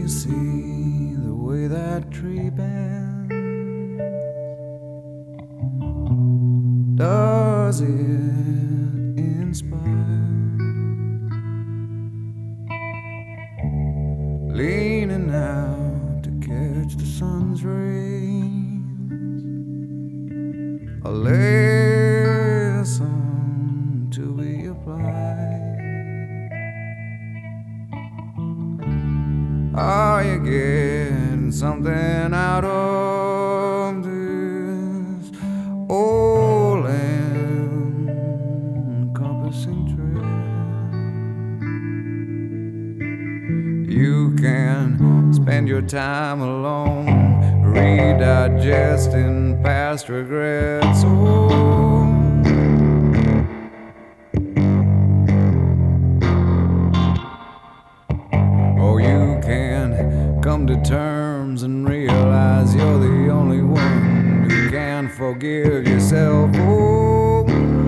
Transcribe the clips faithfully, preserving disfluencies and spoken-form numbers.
you see the way that tree bends? Does it inspire? Leaning out to catch the sun's rays, a lesson to be applied. Are you getting something out of this old encompassing trail? You can spend your time alone, redigesting past regrets. Oh, or you can come to terms and realize you're the only one who can forgive yourself. Oh,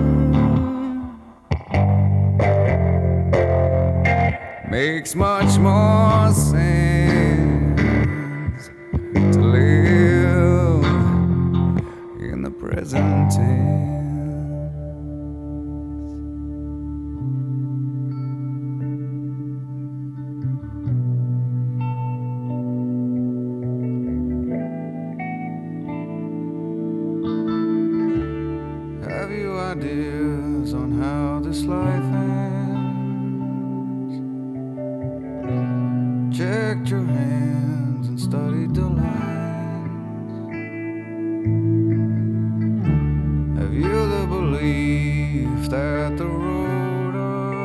makes much more sense to live in the present tense. Have you ideas on how this life ends? Checked your hands and studied the lines. Have you the belief that the road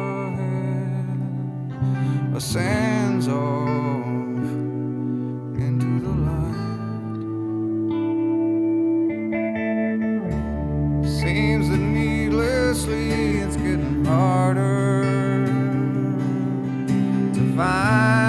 ahead ascends off into the light? Seems that needlessly it's getting harder to find